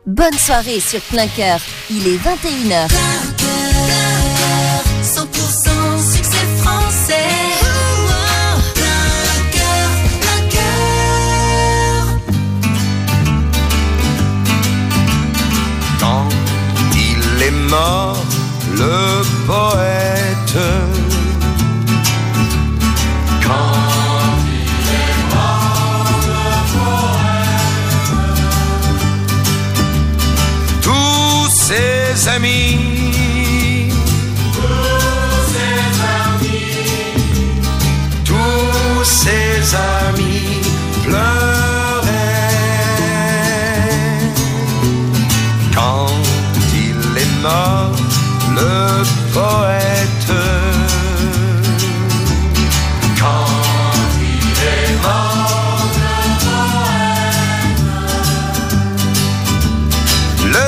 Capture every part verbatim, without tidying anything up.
Bonne soirée sur Plein Cœur, il est vingt et une heures. Plein cœur, cent pour cent succès français. Oh, oh. Plein cœur, plein cœur. Quand il est mort, le poète. Quand ses amis, tous ses amis, tous ses amis pleuraient. Quand il est mort, le poète. Quand il est mort, le poète. Le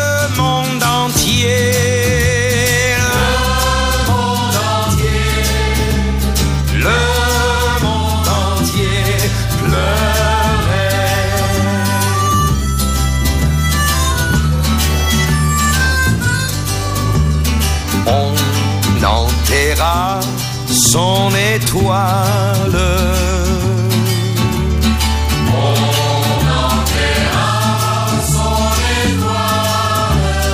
son étoile. On enterra son étoile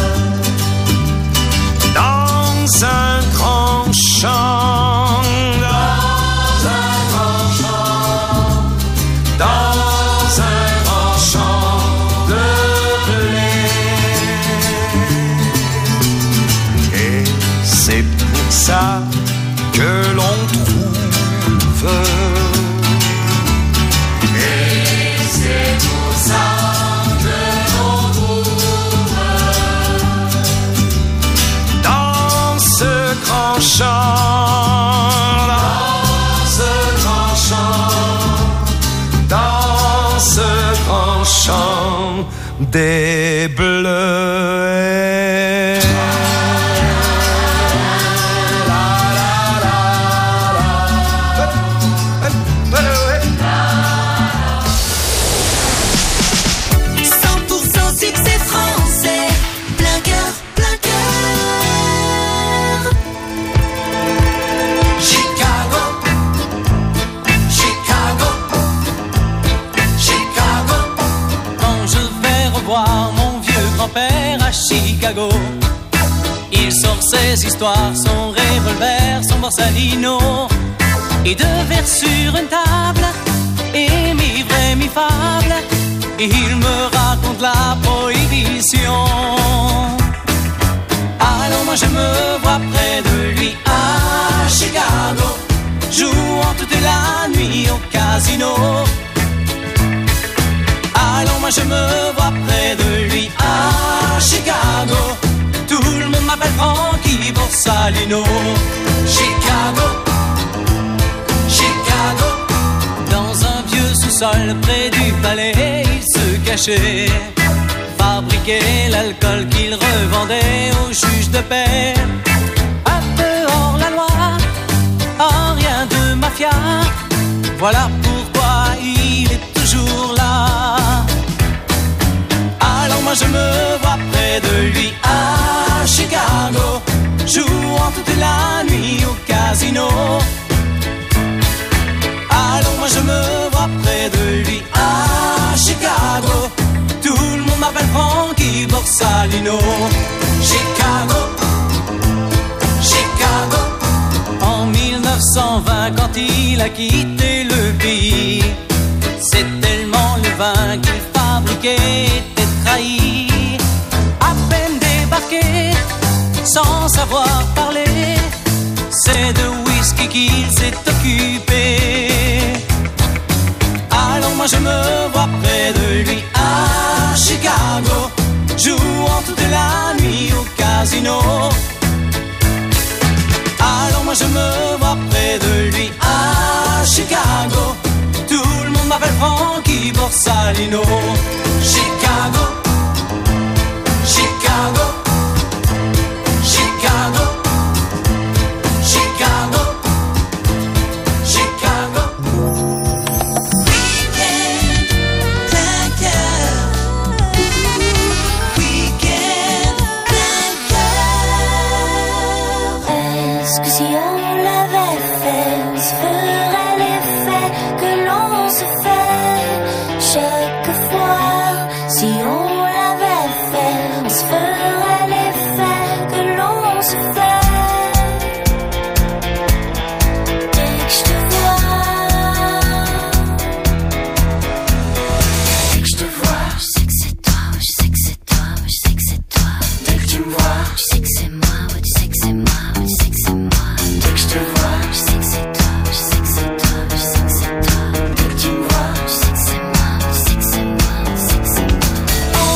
dans un grand champ, dans un grand champ, dans un grand champ de blé. Et c'est pour ça que l'on trouve. Et c'est pour ça que l'on trouve dans ce grand champ, dans ce grand champ, dans ce grand champ des bleuets. Chicago, il sort ses histoires, son revolver, son borsalino, et deux verres sur une table, et mi-vrai, mi-fable, et il me raconte la prohibition. Alors moi je me vois près de lui à Chicago, jouant toute la nuit au casino. Alors moi je me vois près de lui à Chicago, tout le monde m'appelle Frankie Borsalino. Chicago, Chicago. Dans un vieux sous-sol près du palais, il se cachait, fabriquait l'alcool qu'il revendait aux juges de paix. À dehors la loi, oh rien de mafia, voilà pourquoi il est toujours là. Alors moi je me vois près de lui à Chicago, jouant toute la nuit au casino. Alors moi je me vois près de lui à Chicago, tout le monde m'appelle Frankie Borsalino. Chicago, Chicago. En mille neuf cent vingt, quand il a quitté le pays, c'est tellement le vin qu'il fabriquait était trahi. À peine débarqué, sans savoir parler, c'est de whisky qu'il s'est occupé. Alors moi je me vois près de lui à Chicago, jouant toute la nuit au casino. Alors moi je me vois près de lui à Chicago, tout le monde m'appelle Frankie Borsalino. Chicago, Chicago, Chicago, Chicago, Chicago. Week-end, plein cœur. se ferait l'effet que l'on se fait chaque fois. Si on l'avait fait, on se ferait l'effet que l'on se fait. Dès que je te vois, dès que je te vois, je sais que c'est toi, je sais que c'est toi, je sais que c'est toi. Dès que tu me vois, je sais que c'est moi, ouais, tu sais que c'est moi, ouais, tu sais que c'est moi. Dès que je te vois, je sais que c'est toi, je sais que c'est toi, je sais que c'est toi. Dès que tu me vois, je sais que c'est moi, ouais, tu sais que c'est moi, ouais, tu sais que c'est moi.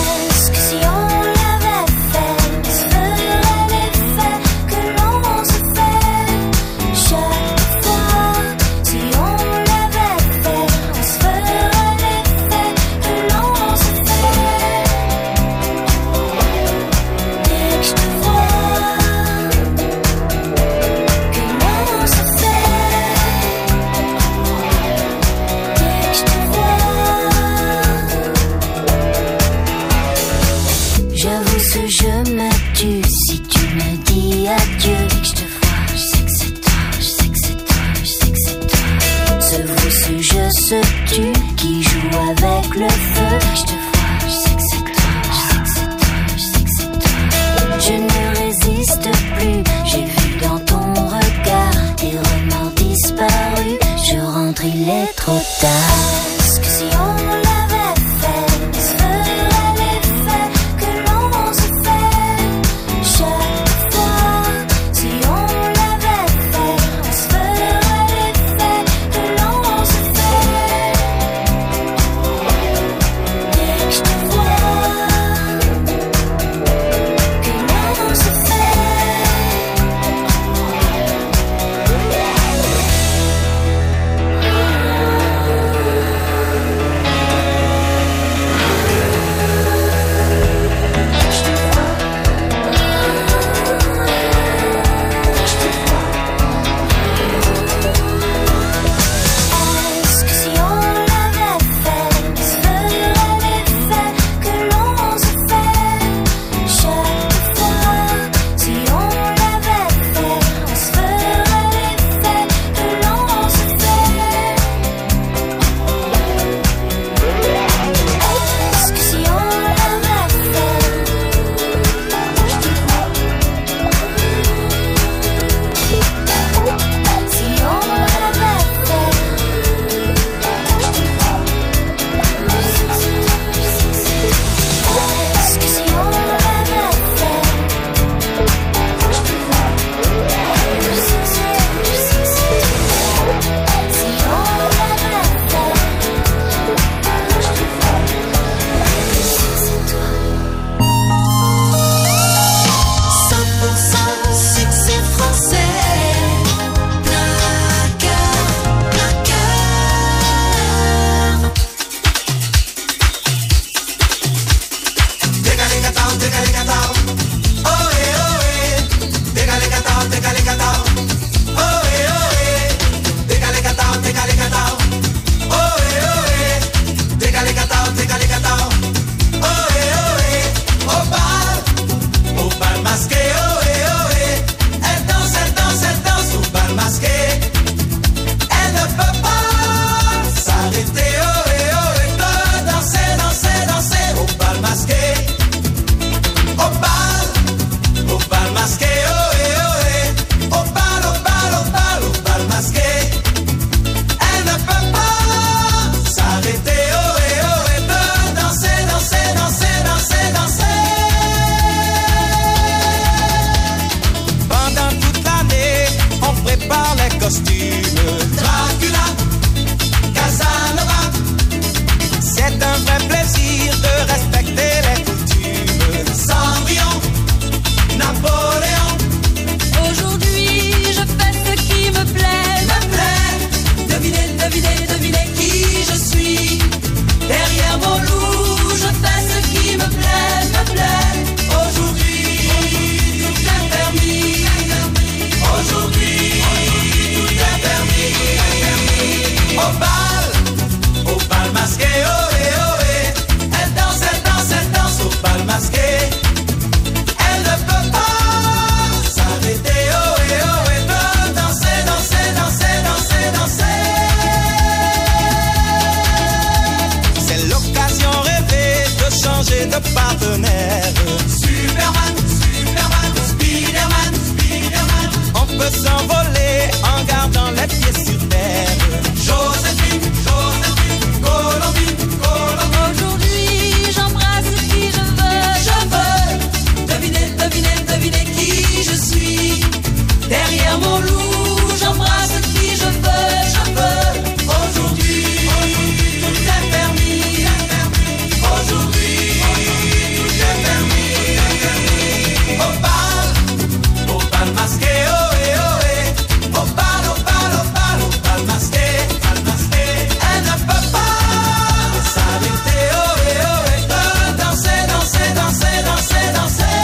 changer de partenaire. Superman, Superman, Spiderman, Spiderman. On peut s'envoler en gardant les pieds sur terre. Joséphine, Joséphine, Colombine, Colombine. Aujourd'hui, j'embrasse qui je veux. Je veux deviner, deviner, deviner qui je suis. Derrière mon loup, j'embrasse qui je veux. Je veux aujourd'hui, aujourd'hui, tout est permis. Aujourd'hui, tout est permis. Au bal, au bal masqué, oh eh oh eh. Au bal, au bal, au bal, au bal masqué, bal masqué. Elle ne peut pas s'arrêter, oh eh oh eh. De danser, danser, danser, danser, danser.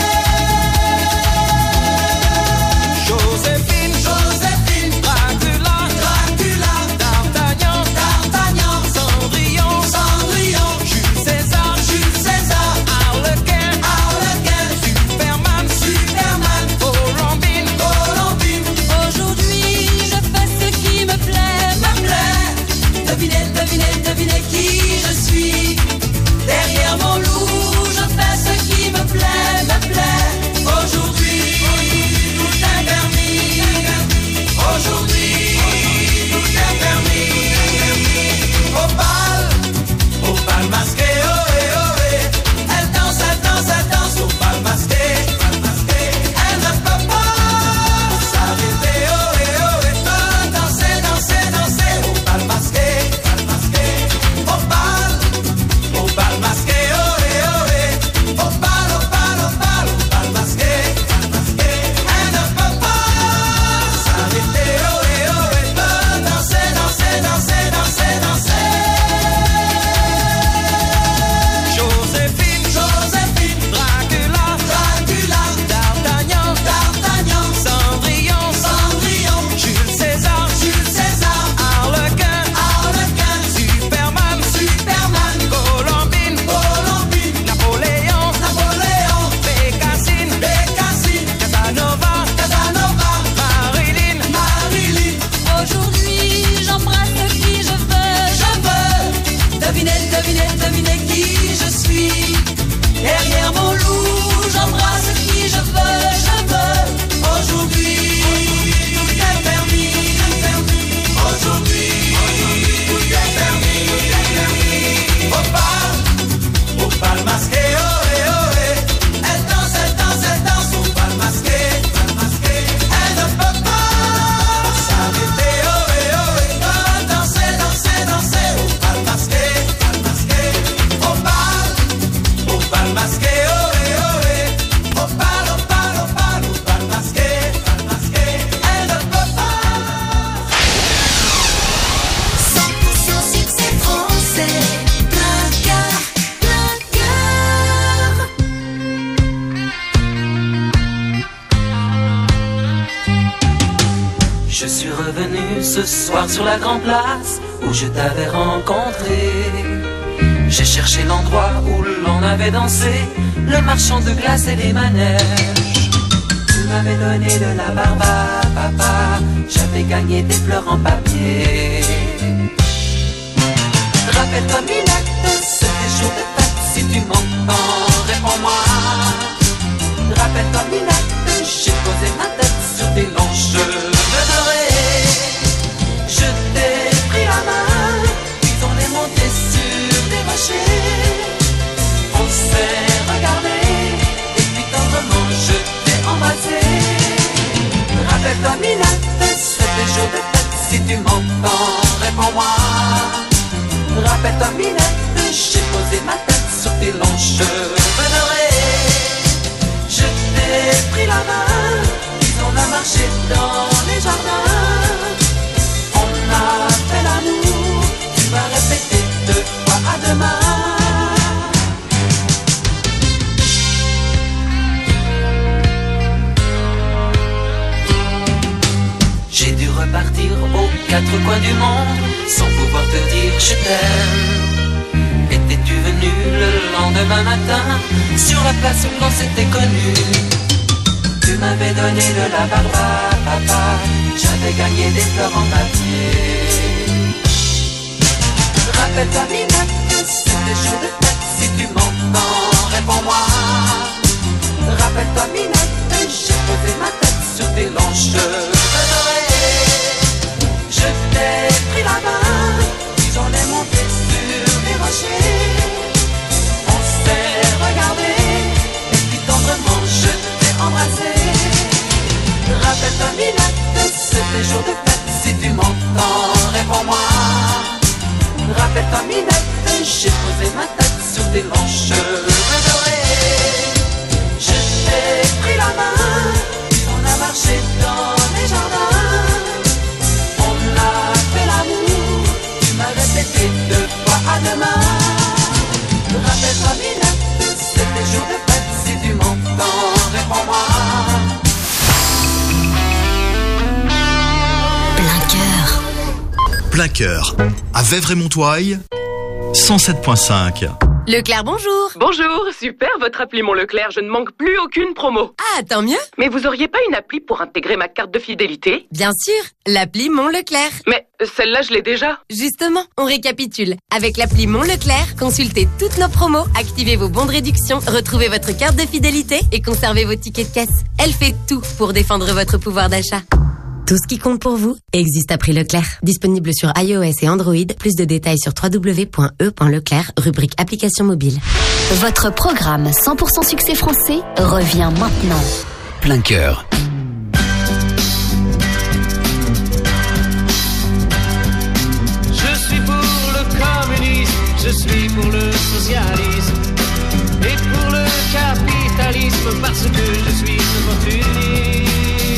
Joséphine, Joséphine, Dracula, Dracula, D'Artagnan, D'Artagnan, Cendrillon, Cendrillon, Jules César, Jules César, Harlequin, Harlequin, Superman, Superman, Colombine, Colombine. Aujourd'hui, je fais ce qui me plaît, me plaît. Devinez, devinez, devinez qui je suis. Derrière mon loup, je fais ce qui me plaît, me plaît. Aujourd'hui, tout est permis. Aujourd'hui, tout est permis. Au bal, au bal masqué, oh eh oh eh. Elle danse, elle danse, elle danse au bal masqué, bal masqué. Elle ne peut pas s'arrêter, oh eh oh eh. De danser, danser, danser au bal masqué, bal masqué. Au bal, au bal masqué, oh eh oh eh. Au bal, au bal, au bal, au bal masqué, bal masqué. Elle ne peut pas s'arrêter, oh eh oh eh. De danser, danser, danser, danser, danser. Joséphine, Joséphine, Dracula, Dracula, D'Artagnan, D'Artagnan, Cendrillon, Cendrillon, Jules César, Jules César, Harlequin, Harlequin, Superman, Superman, Colombine, Colombine, Napoléon, Napoléon, Bécassine, Bécassine, Casanova, Casanova, Marilyn, Marilyn. Aujourd'hui, j'embrasse qui je veux. Je veux deviner, deviner, deviner qui je suis. Derrière mon loup, j'embrasse qui je veux. Je veux aujourd'hui, tout est permis. Aujourd'hui, tout est permis. Au bal, au bal masqué, oh eh oh eh. Elle danse, elle danse, elle danse au bal masqué, bal masqué. Elle ne peut pas s'arrêter, oh eh oh eh. De danser, danser, danser au bal masqué, bal masqué. Au bal, au bal masqué, oh eh oh eh. Au bal, au bal, au bal, au bal masqué, bal masqué. Elle ne peut pas. cent pour cent succès français. Plein cœur, plein cœur. Je suis revenu ce soir sur la grande place où je t'avais rencontré. J'ai cherché l'endroit où l'on avait dansé, le marchand de glace et les manèges. Tu m'avais donné de la barbe à papa, j'avais gagné des fleurs en papier. Rappelle-toi Minette, c'était jour de fête, si tu m'entends, réponds-moi. Rappelle-toi Minette, j'ai posé ma tête sur tes longs cheveux dorés. Je t'ai pris la main, puis on est monté sur des rochers. On s'est regardé, et puis tendrement je t'ai embrassé. Rappelle-toi Minette, c'était jour de fête, si tu m'entends, réponds-moi. Rappelle-toi Minette, j'ai posé ma tête sur tes longs cheveux dorés. Je t'ai pris la main, puis on a marché dans les jardins. On a fait l'amour, tu vas répéter deux fois à demain. J'ai dû repartir aux quatre coins du monde sans pouvoir te dire je t'aime. Étais-tu venu le lendemain matin sur la place où l'on s'était connu? Tu m'avais donné de la barbe à papa, j'avais gagné des fleurs en papier. Rappelle-toi Minette, c'était jour de fête, si tu m'entends, des jours de fête. Si tu m'entends, réponds-moi. Rappelle-toi Minette, j'ai posé ma tête sur tes longs cheveux dorés. Je t'ai pris la main, on a marché dans les jardins. On a fait l'amour, tu m'as répété deux fois à demain. Rappelle-toi Minette, c'est des jours de fête. Si tu m'entends, réponds-moi. Plein cœur. Plein cœur, à Vèvres-et-Montoil, cent sept virgule cinq. Leclerc, bonjour. Bonjour, super votre appli Mon Leclerc, je ne manque plus aucune promo. Ah, tant mieux. Mais vous auriez pas une appli pour intégrer ma carte de fidélité? Bien sûr, l'appli Mon Leclerc. Mais celle-là je l'ai déjà. Justement, on récapitule. Avec l'appli Mon Leclerc, consultez toutes nos promos, activez vos bons de réduction, retrouvez votre carte de fidélité et conservez vos tickets de caisse. Elle fait tout pour défendre votre pouvoir d'achat. Tout ce qui compte pour vous existe à prix Leclerc. Disponible sur iOS et Android. Plus de détails sur w w w point e point leclerc, rubrique application mobile. Votre programme cent pour cent succès français revient maintenant. Plein cœur. Je suis pour le communisme, je suis pour le socialisme et pour le capitalisme parce que je suis opportuniste.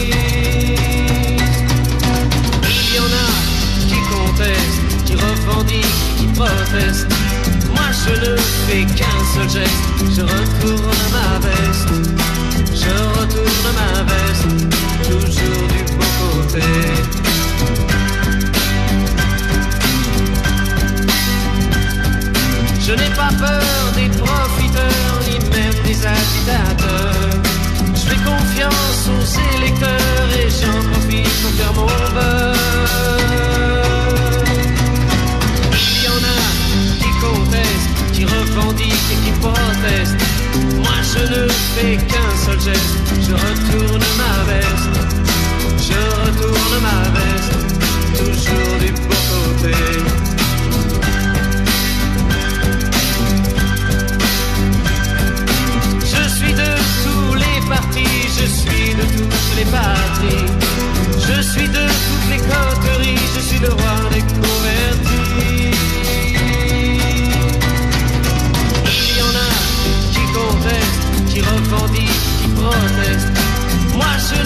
Il y en a qui contestent, qui revendiquent, qui protestent. Moi je ne fais qu'un seul geste, je retourne ma veste. Je retourne ma veste, toujours du bon côté. Je n'ai pas peur des profiteurs, ni même des agitateurs. Je fais confiance aux électeurs et j'en profite pour faire mon beurre. Il y en a qui contestent, qui revendiquent et qui protestent. Moi je ne fais qu'un seul geste, je retourne ma veste. Je retourne ma veste, toujours du bon côté. Je suis de tous les partis, je suis de toutes les patries. Je suis de toutes les coteries, je suis le roi des convertis. Il y en a qui contestent, qui revendiquent, qui protestent. Moi je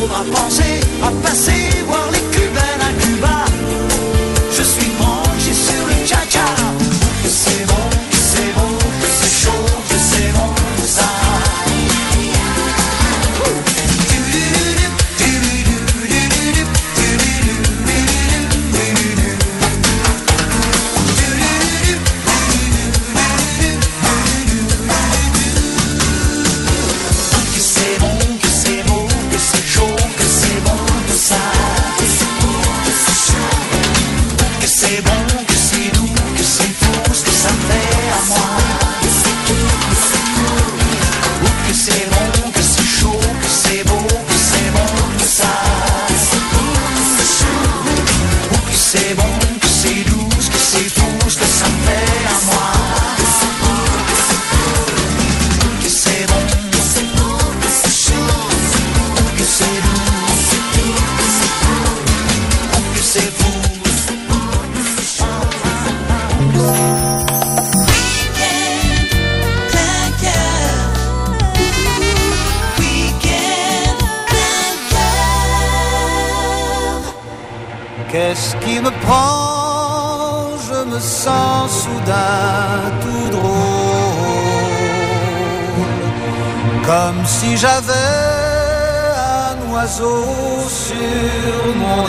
faudra penser à passer voir les Cubains à Cuba. Je suis branché sur le cha-cha. Que c'est bon, que c'est bon, que c'est chaud, que c'est bon, tout ça. Qu'est-ce qui me prend? Je me sens soudain tout drôle, comme si j'avais un oiseau sur mon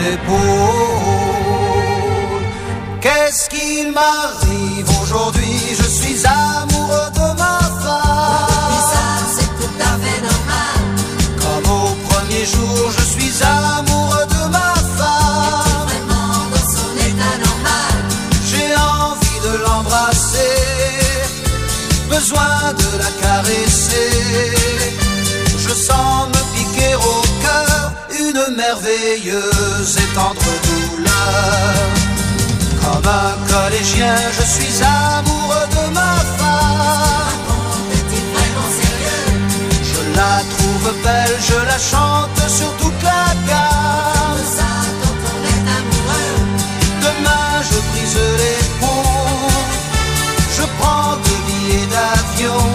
épaule. Qu'est-ce qu'il m'arrive aujourd'hui? Je suis amoureux de ma femme. Ça, c'est tout à fait normal. Comme au premier jour, je suis amoureux de ma femme. Vraiment dans son état normal. J'ai envie de l'embrasser, besoin de la caresser. Je sens me piquer au cœur une merveilleuse et tendre douleur. Comme un collégien, je suis amoureux de ma femme. Est-il vraiment sérieux? Je la trouve belle, je la chante sur toute la gamme. Ça, quand on est amoureux. Demain, je brise les ponts, je prends deux billets d'avion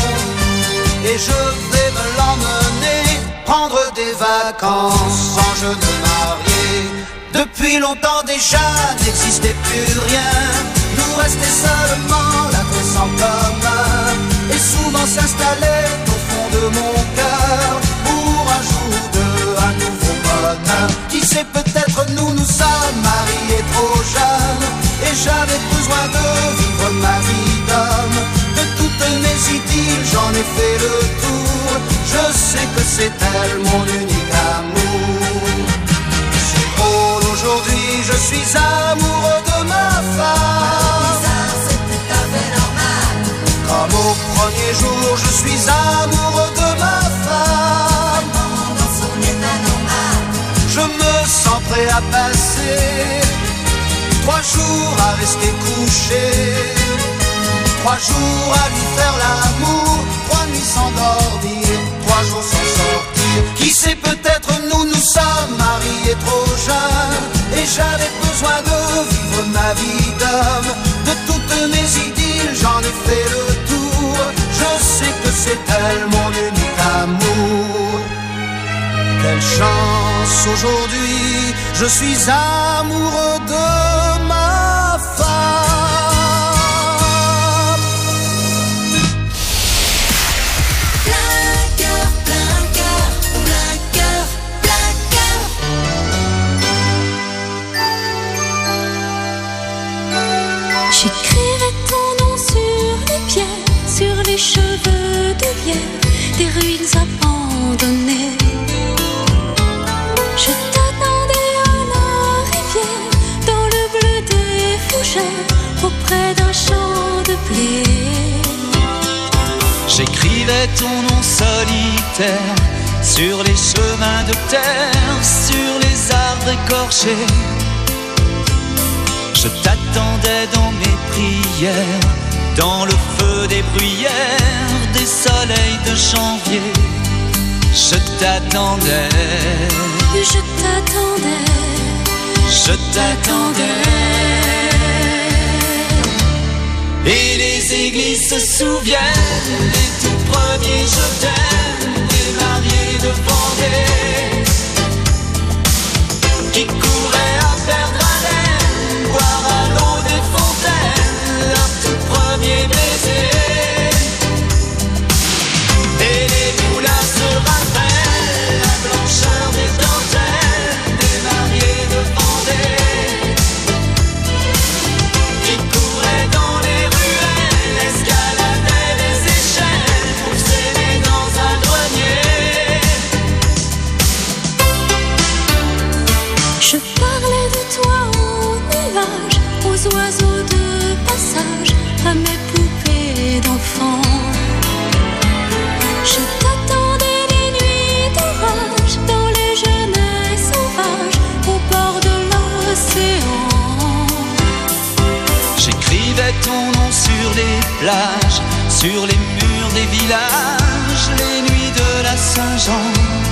et je vais me l'emmener prendre des vacances sans jeune marié. Depuis longtemps déjà n'existait plus rien, nous restait seulement l'adresse en commun. Et souvent s'installait au fond de mon cœur pour un jour ou deux un nouveau bonheur. Qui sait, peut-être nous nous sommes mariés trop jeunes et j'avais besoin de vivre ma vie d'homme. De toutes mes idylles j'en ai fait le tour, je sais que c'est elle mon unique amour. Aujourd'hui, je suis amoureux de ma femme. Ça, c'est tout à fait normal. Comme au premier jour, je suis amoureux de ma femme. Dans son état normal. Je me sens prêt à passer trois jours à rester couché, trois jours à lui faire l'amour, trois nuits sans dormir, trois jours sans sortir. Qui sait, peut-être nous nous sommes mariés trop jeunes et j'avais besoin de vivre ma vie d'homme. De toutes mes idylles j'en ai fait le tour, je sais que c'est elle mon unique amour. Quelle chance aujourd'hui, je suis amoureux de ma femme. Plein cœur, plein cœur, plein cœur, plein cœur. J'écrirai ton nom sur les pierres, sur les cheveux de bière, des ruines abandonnées. Je t'attendais à la rivière, dans le bleu des fougères, auprès d'un champ de blé. J'écrivais ton nom solitaire sur les chemins de terre, sur les arbres écorchés. Je t'attendais dans mes prières, dans le feu des bruyères, des soleils de janvier. Je t'attendais, Je t'attendais, je t'attendais. Et les églises se souviennent des tout premiers je t'aime, des mariés de Vendée. qui couraient à perdre haleine, boire à l'eau des fontaines leur tout premier baiser. Et les moulins se rappellent la blancheur des dentelles des mariés de Vendée, qui couraient dans les ruelles, escaladaient les échelles pour s'aimer dans un grenier. Je parlais de toi aux nuages, aux oiseaux de passage, à mes poupées d'enfants. Je t'attendais les nuits d'orage, dans les genêts sauvages, au bord de l'océan. J'écrivais ton nom sur les plages, sur les murs des villages, les nuits de la Saint-Jean.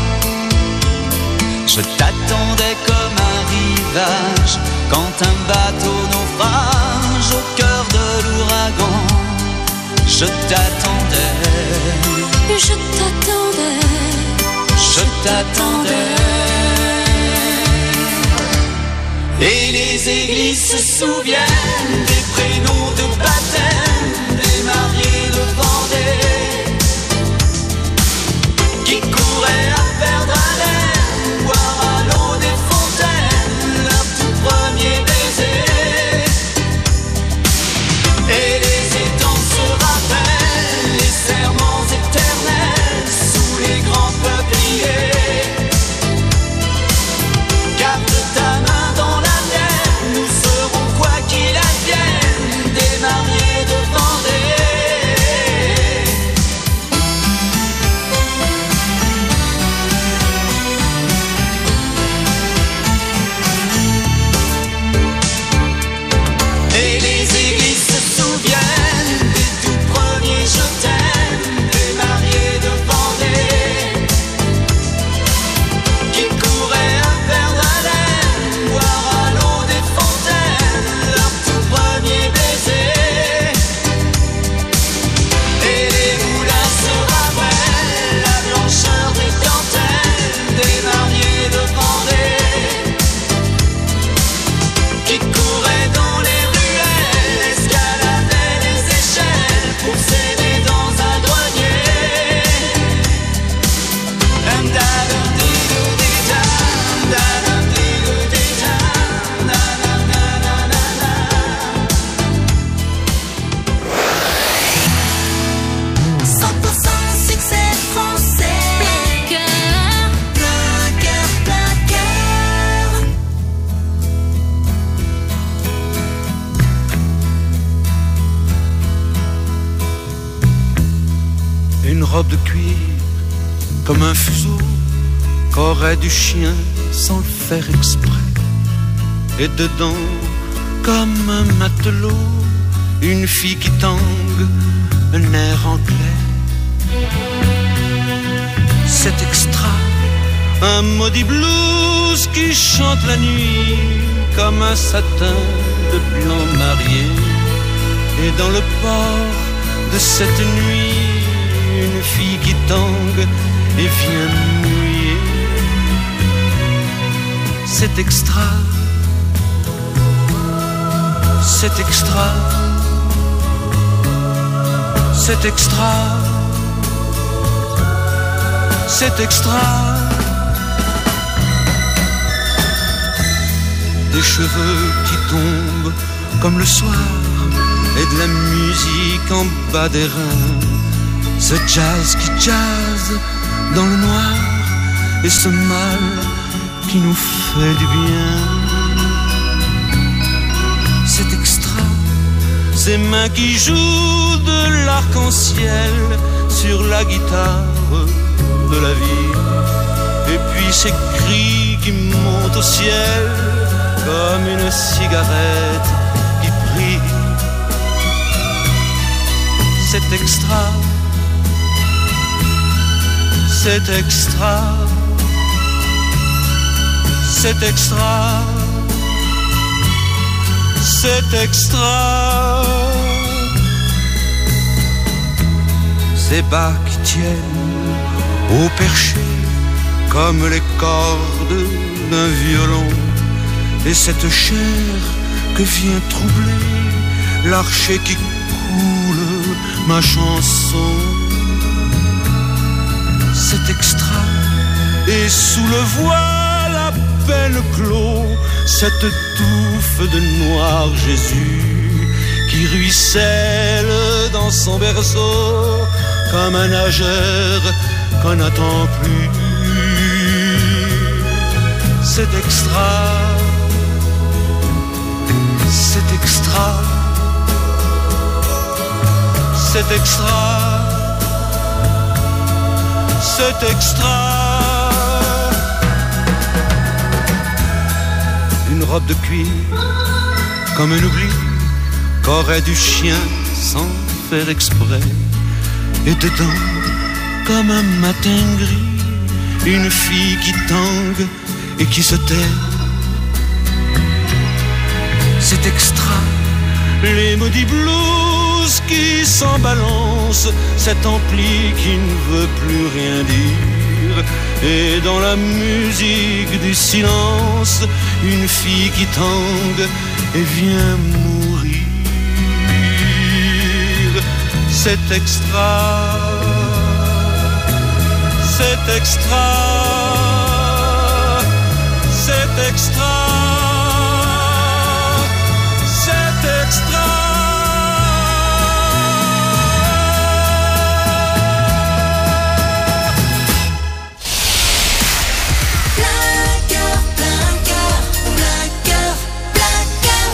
Je t'attendais comme un rivage, quand un bateau naufrage au cœur de l'ouragan. Je t'attendais, Je t'attendais, je t'attendais. Et les églises se souviennent des prénoms de baptême des mariés de Vendée, qui couraient à perdre haleine, boire à l'eau des fontaines leur tout premier baiser. Et les étangs se rappellent les serments éternels sous les grands peupliers. Garde ta main dans la mienne, nous serons quoi qu'il advienne des mariés de Vendée. Et les églises se souviennent des tout premiers je t'aime des mariés de Vendée, qui couraient à perdre haleine, boire à l'eau des fontaines leur tout premier baiser. Et les moulins se rappellent la blancheur des dentelles des mariés de Vendée, qui couraient dans les ruelles, escaladaient les échelles pour s'aimer dans un grenier. And da da dee doo dee da, da da dee doo dee da, da da da da da da. cent pour cent succès français. Plein cœur, plein cœur, plein cœur. Une robe de cuir comme un fuseau qu'aurait du chien sans le faire exprès. Et dedans, comme un matelot, une fille qui tangue un air anglais. C'est extra, un maudit blues qui chante la nuit comme un satin de blanc marié. Et dans le port de cette nuit, une fille qui tangue et vient mouiller. C'est extra, c'est extra, c'est extra, c'est extra. Des cheveux qui tombent comme le soir et de la musique en bas des reins. Ce jazz qui jazz dans le noir et ce mal qui nous fait du bien. C'est extra, ces mains qui jouent de l'arc-en-ciel sur la guitare de la vie. Et puis ces cris qui montent au ciel comme une cigarette qui brille. C'est extra, c'est extra, c'est extra, c'est extra. Ces bas qui tiennent au perché comme les cordes d'un violon et cette chair que vient troubler l'archet qui coule ma chanson. C'est extra, et sous le voile à peine clos, cette touffe de noir Jésus qui ruisselle dans son berceau comme un nageur qu'on n'attend plus. C'est extra, c'est extra, c'est extra, c'est extra. Une robe de cuir comme un oubli qu'aurait du chien sans faire exprès, et dedans comme un matin gris une fille qui tangue et qui se tait. C'est extra, les maudits blues qui s'en balancent, cet ampli qui ne veut plus rien dire, et dans la musique du silence une fille qui tangue et vient mourir. C'est extra, c'est extra, c'est extra, c'est extra. Plein cœur, plein cœur, plein cœur, plein cœur.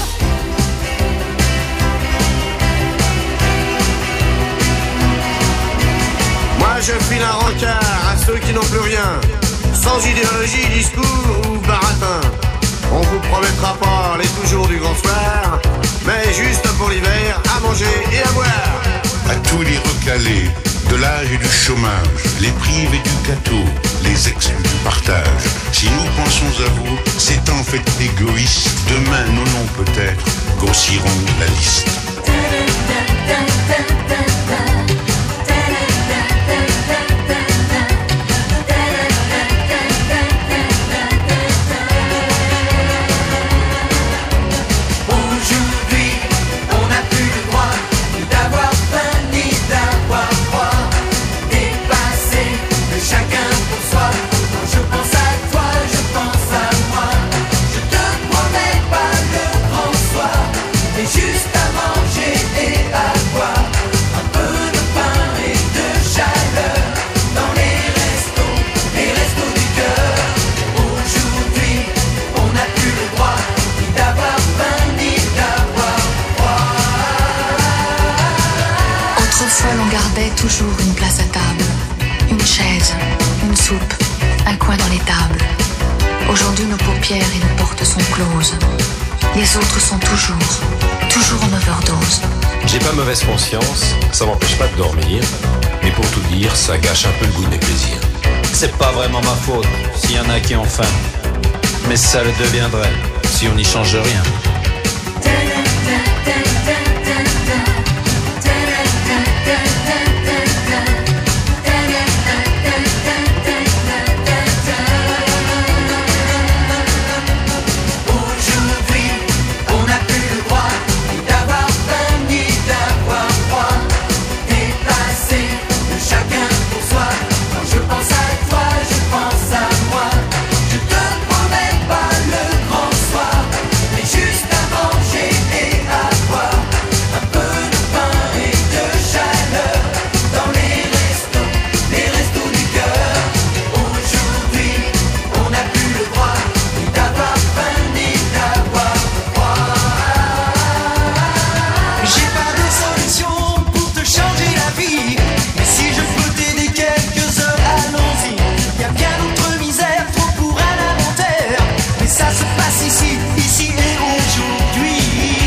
Moi je file un rencard à ceux qui n'ont plus rien, sans idéologie, discours ou baratin. On vous promettra pas les toujours du grand soir, mais juste pour l'hiver, à manger et à boire. À tous les recalés de l'âge et du chômage, les privés du gâteau, les exclus du partage. Si nous pensons à vous, c'est en fait égoïste. Demain, nos noms peut-être grossiront la liste. Aujourd'hui, on n'a plus le droit ni d'avoir faim ni d'avoir froid. Dépassé de chacun pour soi. Quand je pense à toi, je pense à moi. Je te promets pas le grand soir, mais juste à manger et à boire. Un peu de pain et de chaleur dans les restos, les restos du cœur. Aujourd'hui, on n'a plus le droit ni d'avoir faim ni d'avoir froid. Autrefois, l'on gardait toujours une place à table, une chaise, une soupe, un coin dans les tables. Aujourd'hui, nos paupières et nos portes sont closes. Les autres sont toujours, toujours en overdose. J'ai pas mauvaise conscience, ça m'empêche pas de dormir, mais pour tout dire, ça gâche un peu le goût de mes plaisirs. C'est pas vraiment ma faute s'il y en a qui ont faim, mais ça le deviendrait si on n'y change rien. Aujourd'hui, on n'a plus le droit ni d'avoir faim ni d'avoir froid. Dépassé de chacun pour soi. Quand je pense à toi, je pense à moi. Je te promets pas le grand soir, mais juste à manger et à boire. Un peu de pain et de chaleur dans les restos, les restos du cœur. Aujourd'hui, on n'a plus le droit ni d'avoir faim ni d'avoir froid. J'ai pas de solution pour te changer la vie, mais si je peux t'aider quelques heures, allons-y. Y a bien d'autres misères, trop pour un inventaire, mais ça se passe ici, ici et aujourd'hui.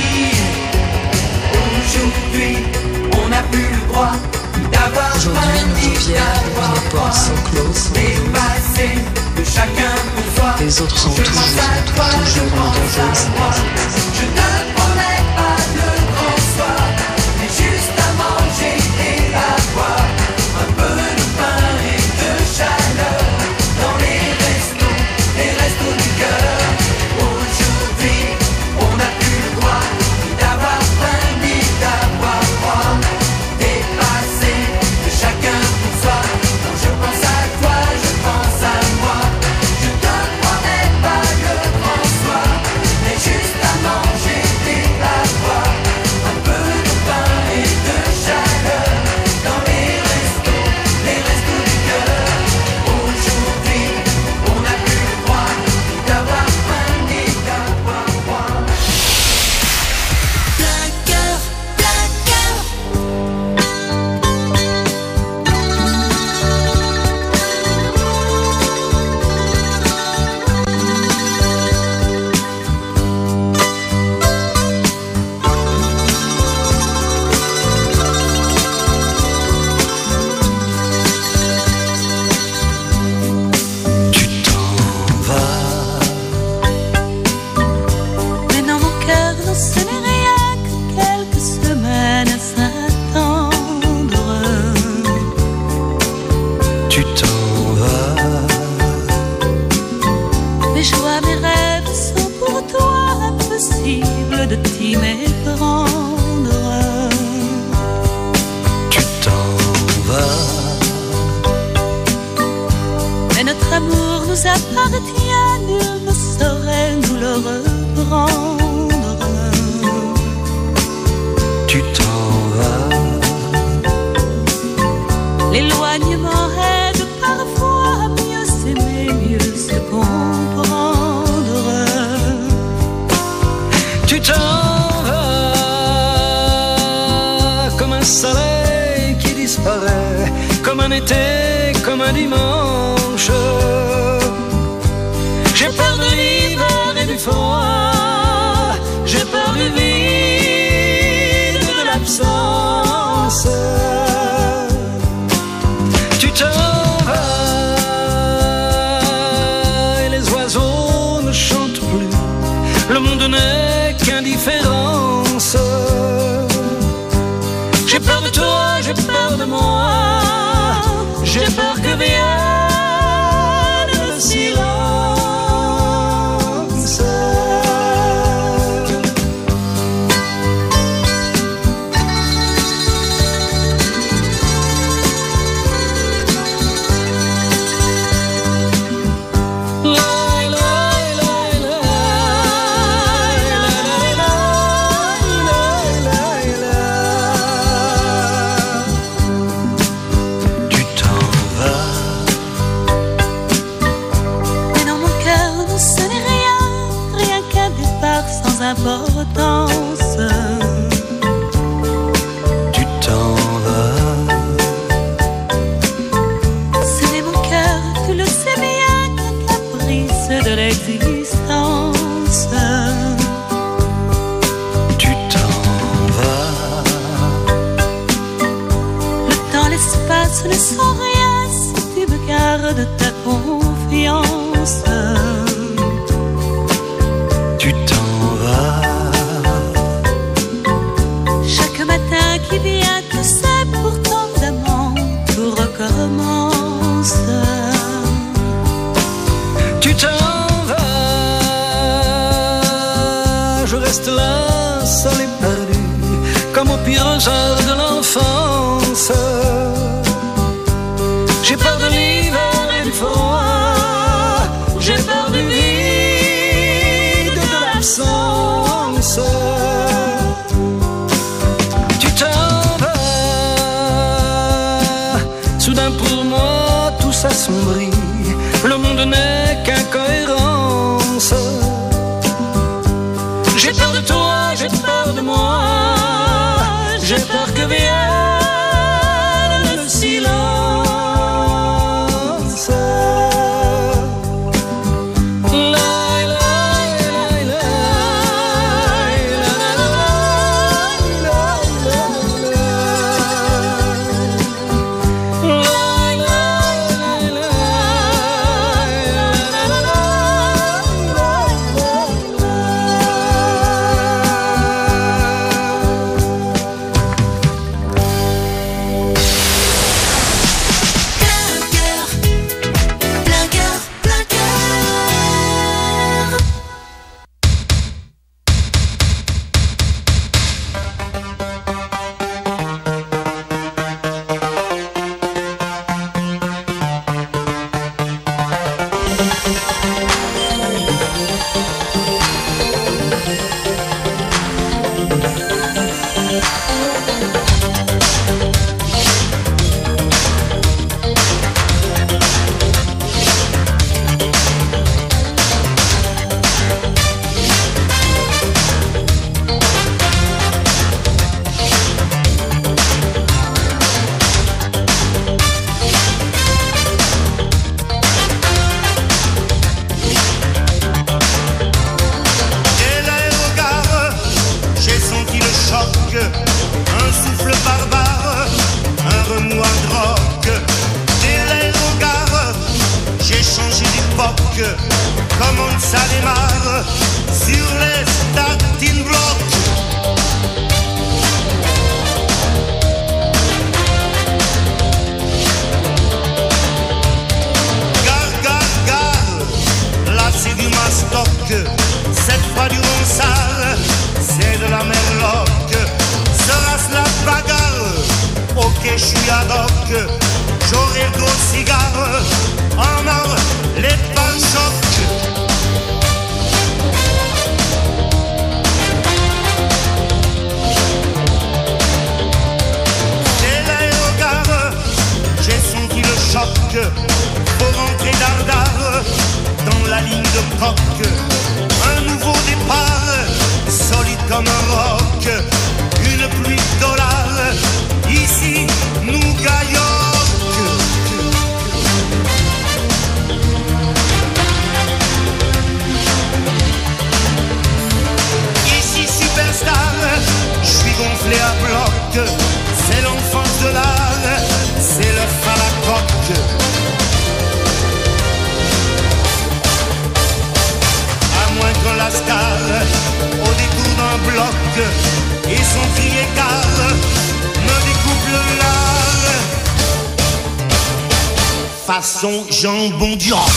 Aujourd'hui, on n'a plus le droit ni d'avoir faim Aujourd'hui, nos ni paupières et d'avoir nos froid. portes sont closes. Dépassé de chacun pour soi. Les autres sont Je toujours, pense à toi, je toujours en pense à overdose. moi. Je ne promets pas le grand soir, mais juste à manger et à boire. Un peu de pain et de chaleur dans les restos, les restos du cœur. Aujourd'hui, cœur nous appartient, nul ne saurait nous le reprendre. Tu t'en vas. L'éloignement aide parfois à mieux s'aimer, mieux se comprendre. Tu t'en vas comme un soleil qui disparaît, comme un été, comme un dimanche. J'ai peur de l'hiver et du froid, j'ai peur du vide, de l'absence. Tu t'en vas et les oiseaux ne chantent plus, le monde n'est qu'indifférence. J'ai peur de toi, j'ai peur de moi, j'ai peur que vienne le silence. Importance. Tu t'en vas. Ce n'est mon cœur, tu le sais bien, qu'un caprice de l'existence. Tu t'en vas. Le temps, l'espace ne sont rien si tu me gardes ta confiance. Tu t'en vas. Chaque matin qui vient, tu sais, pour tant d'amants, tout recommence. Tu t'en vas. Je reste là, seul et perdu, comme au pire heure de l'enfance. J'ai peur de l'hiver et du froid, j'ai peur du vide, de l'absence. Tu t'en vas. Soudain pour moi tout s'assombrit, le monde n'est qu'incohérence. J'ai peur de toi, j'ai peur de moi, j'ai peur que vienne le silence. Comment ça démarre sur les starting blocks. Gare, gare, gare, là c'est du mastoc. Cette fois du Ronsard, c'est de la merloc. Sera-ce la bagarre? Ok, je suis ad hoc. J'aurai le gros cigare en or, les pas coque. Un nouveau départ, solide comme un roc. Une pluie de dollars, ici nous gagnons. Ici superstar, je suis gonflé à bloc. C'est l'enfance de l'art, c'est le à la coque. À moins que la star, au détour d'un bloc, et son cri égal me découpe le lard. Façon jambon du roc.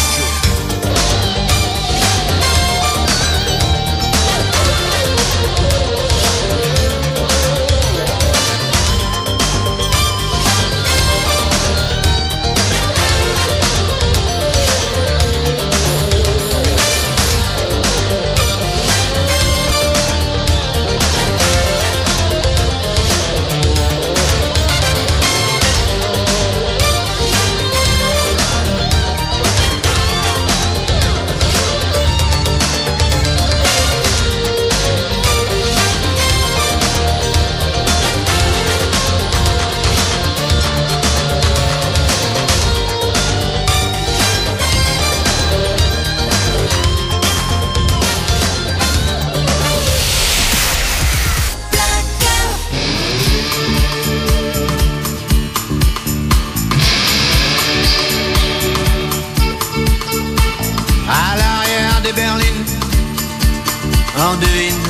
En devine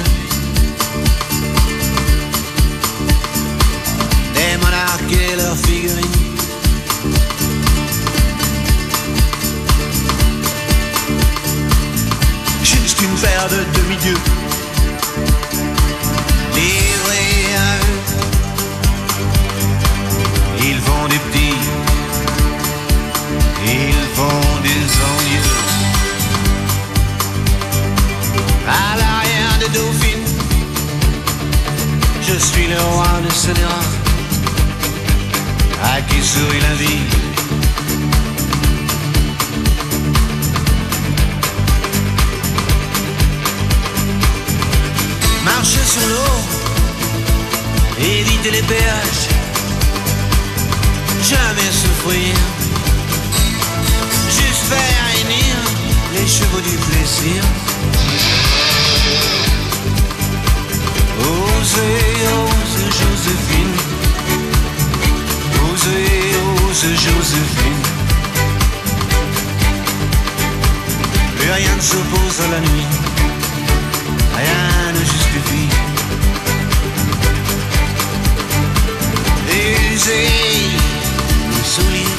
des monarques et leurs figurines. Juste une paire de demi-dieux livrés à eux. Ils font des petits, ils font des envieux. À l'arrière des dauphines, je suis le roi de scélérat, à qui sourit la vie. Marcher sur l'eau, éviter les péages, jamais souffrir, juste faire hennir les chevaux du plaisir. Osez, ose Joséphine, osez, ose Joséphine. Plus rien ne s'oppose à la nuit, rien ne justifie. Usez le soulier,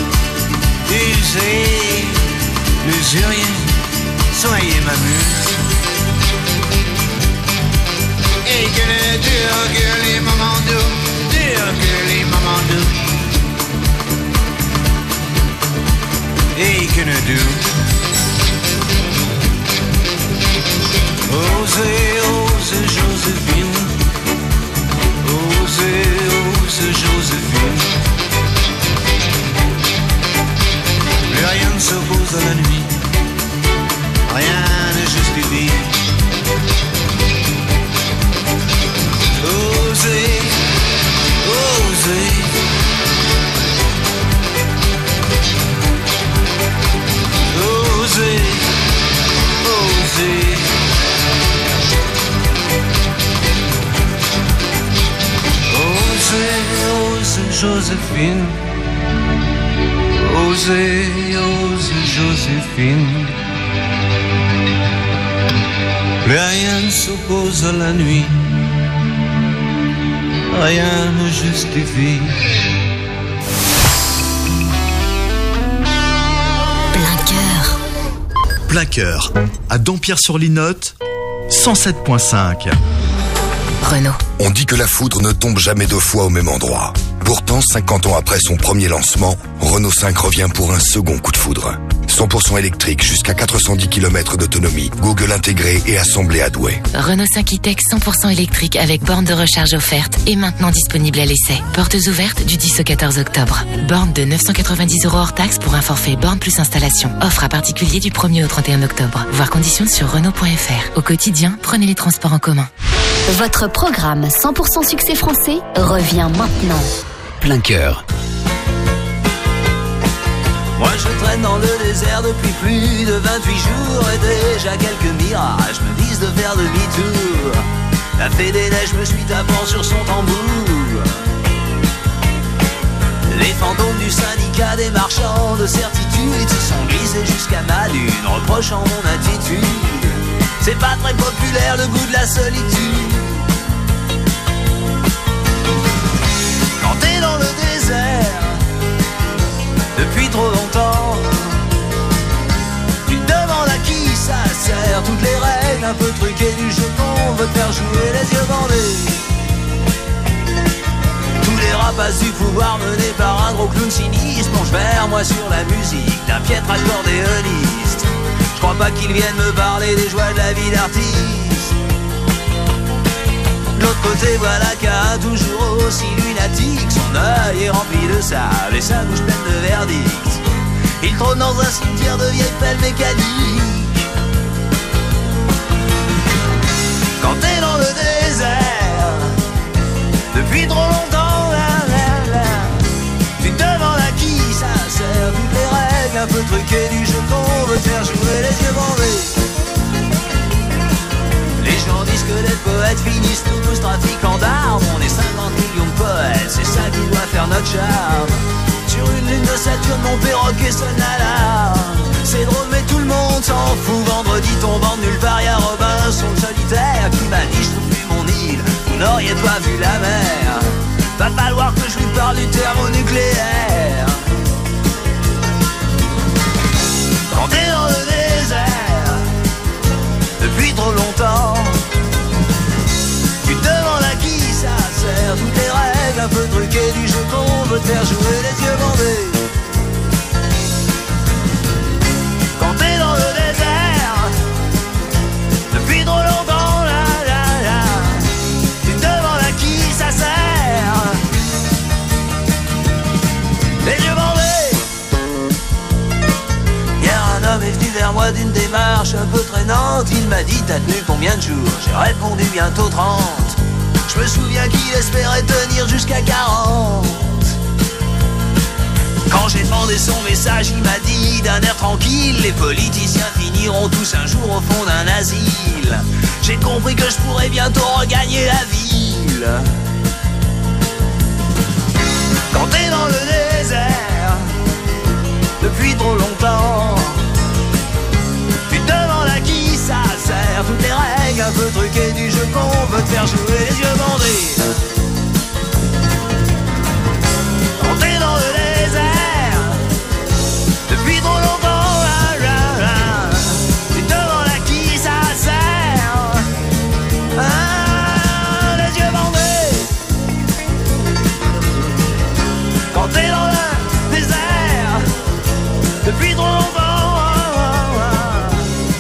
usez l'usurier, soyez ma muse. Et que ne durent que les moments doux, durent que les moments doux. Et que ne durent. Osez, ose Joséphine, osez, ose Joséphine. Plus rien ne s'oppose à la nuit, rien ne justifie. Osez, osez, osez, osez. Osez, osez Joséphine, osez, osez Joséphine. Plus rien ne s'oppose à la nuit, rien ne justifie. Plein cœur. Plein cœur. À Dampierre-sur-Linotte, cent sept virgule cinq. Renault. On dit que la foudre ne tombe jamais deux fois au même endroit. Pourtant, cinquante ans après son premier lancement, Renault cinq revient pour un second coup de foudre. cent pour cent électrique jusqu'à quatre cent dix kilomètres d'autonomie. Google intégré et assemblé à Douai. Renault cinq e-Tech cent pour cent électrique avec borne de recharge offerte et maintenant disponible à l'essai. Portes ouvertes du dix au quatorze octobre. Borne de neuf cent quatre-vingt-dix euros hors taxe pour un forfait borne plus installation. Offre à particulier du premier au trente et un octobre. Voir conditions sur Renault point F R. Au quotidien, prenez les transports en commun. Votre programme cent pour cent succès français revient maintenant. Plein cœur. Moi je traîne dans le désert depuis plus de vingt-huit jours et déjà quelques mirages me disent de faire demi-tour. La fée des neiges me suit tapant sur son tambour. Les fantômes du syndicat des marchands de certitude se sont glissés jusqu'à ma lune, reprochant mon attitude. C'est pas très populaire le goût de la solitude. Quand t'es dans le désert depuis trop longtemps, tu te demandes à qui ça sert. Toutes les règles un peu truquées du jeu qu'on veut te faire jouer les yeux bandés. Tous les rapaces du pouvoir menés par un gros clown sinistre plongent vers moi sur la musique d'un piètre accordéoniste. Je crois pas qu'ils viennent me parler des joies de la vie d'artiste. De l'autre côté voilà qu'un toujours aussi lunatique, son œil est rempli de sable et sa bouche pleine de verdict. Il trône dans un cimetière de vieilles pelles mécaniques. Quand t'es dans le désert depuis trop longtemps, là, là, là, tu te demandes à qui ça sert. Toutes les règles un peu truquées du jeu qu'on veut te faire jouer les yeux bandés. Les gens disent que les poètes finissent tous trafiquants d'armes. On est cinquante millions de poètes, c'est ça qui doit faire notre charme. Sur une lune de Saturne, mon perroquet sonne l'alarme. C'est drôle mais tout le monde s'en fout. Vendredi tombant de nulle part, y'a Robinson le solitaire qui m'a dit je trouve plus mon île, vous n'auriez pas vu la mer. Va falloir que je lui parle du thermonucléaire. Quand t'es dans le désert depuis trop longtemps, tu te demandes à qui ça sert. Toutes les règles un peu truquées du jeu qu'on veut te faire jouer les yeux bandés. Quand t'es dans le désert depuis trop longtemps, là, là, là, tu te demandes à qui ça sert. Les yeux bandés. Hier un homme est venu vers moi d'une démarche un peu traînante. Il m'a dit t'as tenu combien de jours? J'ai répondu bientôt trente. Je me souviens qu'il espérait tenir jusqu'à quarante. Quand j'ai demandé son message, il m'a dit d'un air tranquille les politiciens finiront tous un jour au fond d'un asile. J'ai compris que je pourrais bientôt regagner la ville. Quand t'es dans le désert depuis trop longtemps, tu te demandes à qui ça sert. Toutes les règles un peu truquées du jeu qu'on veut te faire jouer les yeux bandés. Quand t'es dans le désert depuis trop longtemps, là, là, là, tu te demandes à qui ça sert. Ah, les yeux bandés. Quand t'es dans le désert depuis trop longtemps.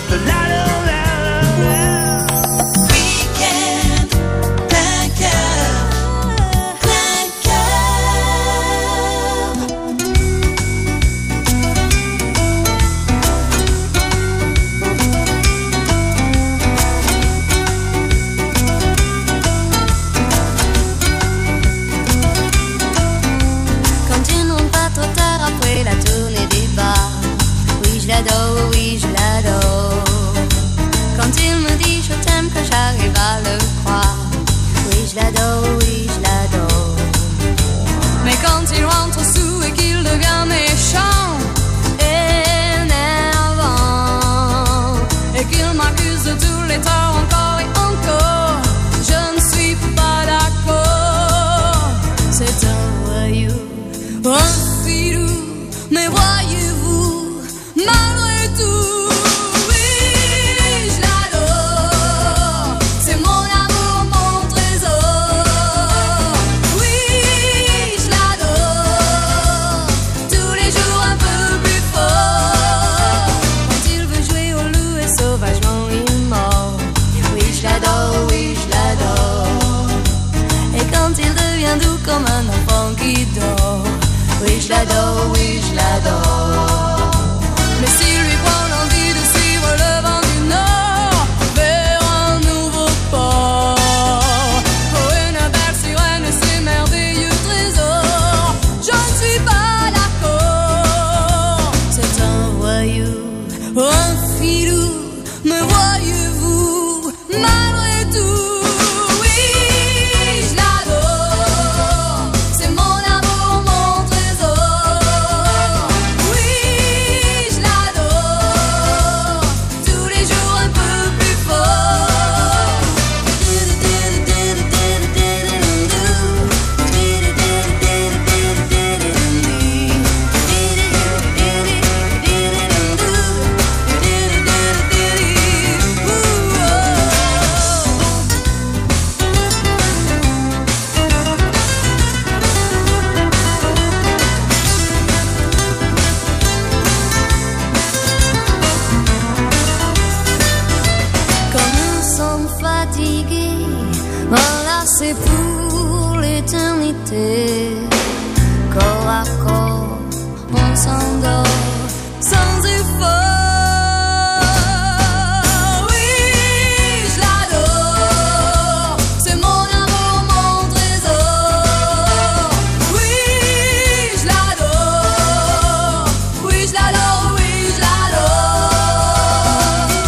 Week-end, plein cœur. Milou, me voyez-vous malgré tout? Oui, je l'adore, c'est mon amour, mon trésor. Oui, je l'adore, tous les jours un peu plus fort. Comme un son fatigué, voilà c'est pour l'éternité. Corps à corps, on s'endort sans effort. Oui, je l'adore, c'est mon amour, mon trésor. Oui, je l'adore, oui, je l'adore, oui, je l'adore.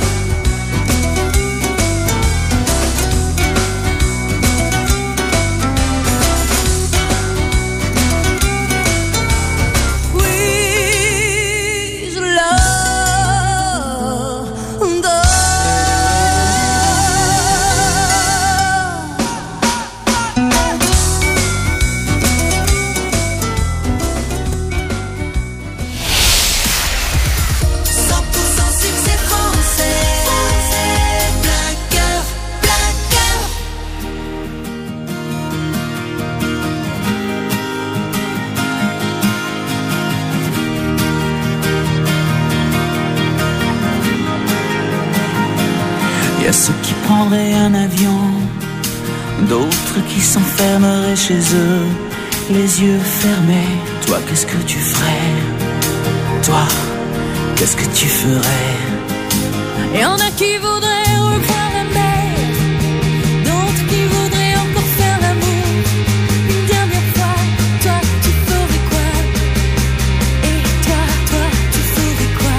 Oui, je cent pour cent succès français. Plein cœur, plein cœur. Y a ceux qui prendraient un avion, d'autres qui s'enfermeraient chez eux, les yeux fermés. Toi, qu'est-ce que tu ferais? Toi, qu'est-ce que tu ferais? Et y'en a qui voudraient revoir la mer, d'autres qui voudraient encore faire l'amour une dernière fois. Toi, tu ferais quoi? Et toi, toi, tu ferais quoi?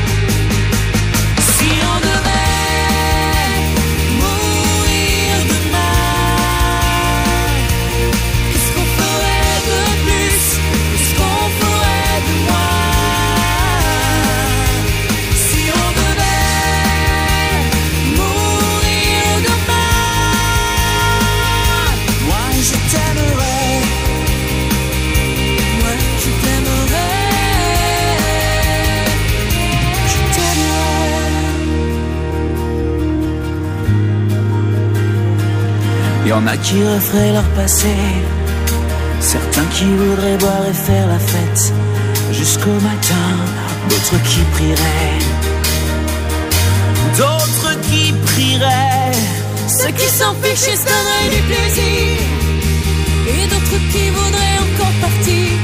Si on devait mourir demain, qu'est-ce qu'on ferait de plus? Qu'est-ce qu'on ferait de moins? Si on devait mourir demain, moi je t'aimerais, moi je t'aimerais, je t'aimerais. Y en a qui referaient leur passé, certains qui voudraient boire et faire la fête jusqu'au matin, d'autres qui prieraient, d'autres qui prieraient. Ceux qui s'en fichent et se donneraient du plaisir, et d'autres qui voudraient encore partir